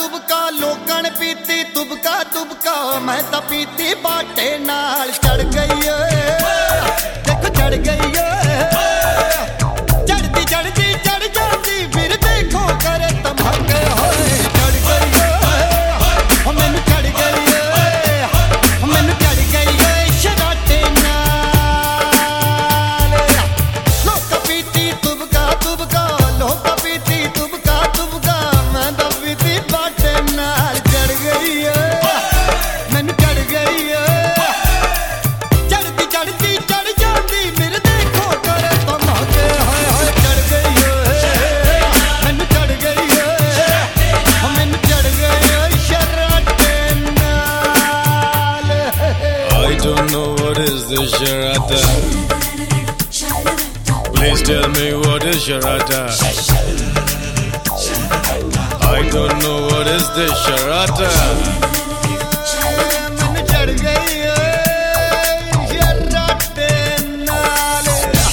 तुबका लोकां ने पीती तुबका तुबका मैं तां पीती बाटे नाल चढ़ गई देखो चढ़ गई चढ़ती चढ़ती चढ़ जाती फिर देखो करे धमाके होए चढ़ गई मैनू चढ़ गई मैनू चढ़ गई शराटे नाल लोकां पीती तुबका तुबका लोकां पीती तुबका तुबका मैं तां पीती बाटे नाल चढ़ गई मैनू चढ़ गई चढ़ती चढ़ती चढ़ जाती फिर देखो करे धमाके हाय हाय चढ़ गई मैनू चढ़ गई मैनू चढ़ गई शराटे नाल I don't know what is this charata. Please tell me what is charata. I don't know what is this charata. मैनू चढ़ गई शराटे नाल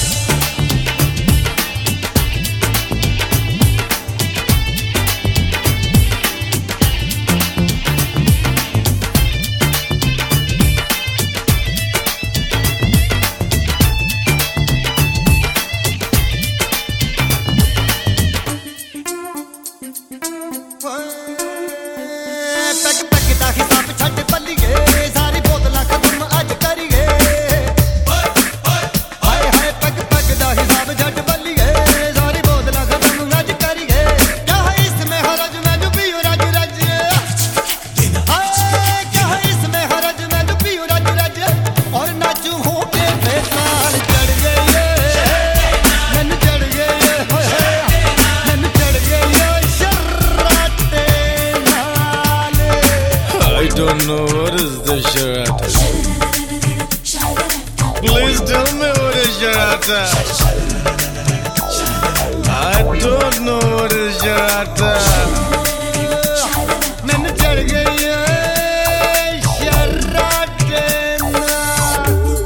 पैग पैग दा हिसाब छड्ड पल्लीए सारी बोतलां खत्म अज करिए हाय हाय पैग पैग दा हिसाब छड्ड पल्लीए सारी बोतलां खत्म अज करिए क्या है इसमें हरज मैं जो पीऊं रज रज हाय क्या है इसमें हरज मैं जो पीऊं रज रज और नाचूं होके बेताल चढ़ गई मैनू चढ़ गई मैनू चढ़ गई शराटे नाल I don't know what is this charata. Please tell me what is charata. I don't know what is charata. मैनू चढ़ गई शराटे नाल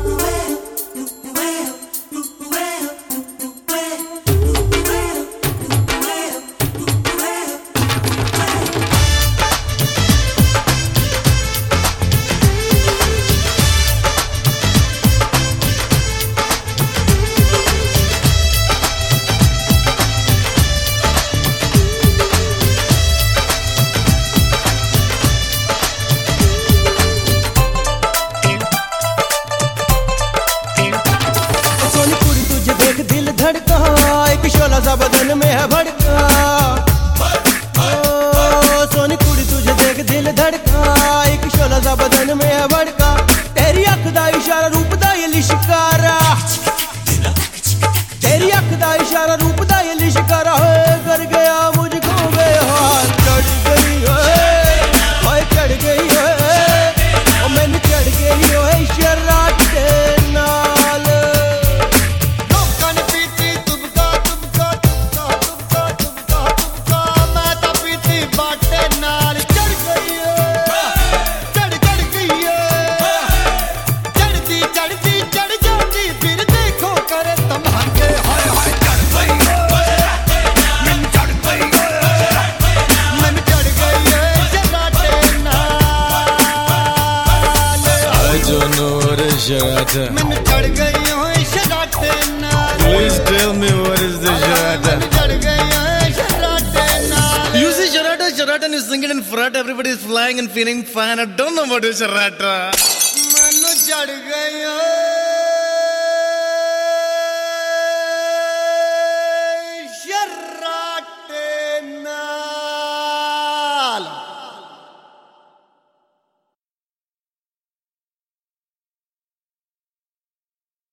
सोनी कुड़ी तुझे देख दिल धड़का एक शोला सा बदन में है भड़का ओ सोनी कुड़ी तुझे देख दिल धड़का एक शोला सा बदन में है भड़का तेरी अख दा इशारा रूप दा ये लिशकारा तेरी अख दा इशारा रूप दा ये लिशकारा कर गया मुझको बेहाल चढ़ गई ओए चढ़ गई ओ मैनू चढ़ गई ओए शराटे नाल लोकां ने पीती तुबका तुबका तुबका तुबका तुबका तुबका मैं तां पीती बाटे नाल चढ़ गई चढ़ती चढ़ती चढ़ जाती फिर देखो करे धमाके हाय हाय चढ़ गई मैनू चढ़ गई मैनू चढ़ गई शराटे नाल I don't know what is charata. मैनू चढ़ गई शराटे नाल Please tell me what is this charata. मैनू चढ़ गई शराटे नाल You see charata, charata, and you sing it in frat. Everybody is flying and feeling fine. I don't know what is charata. मैनू चढ़ गई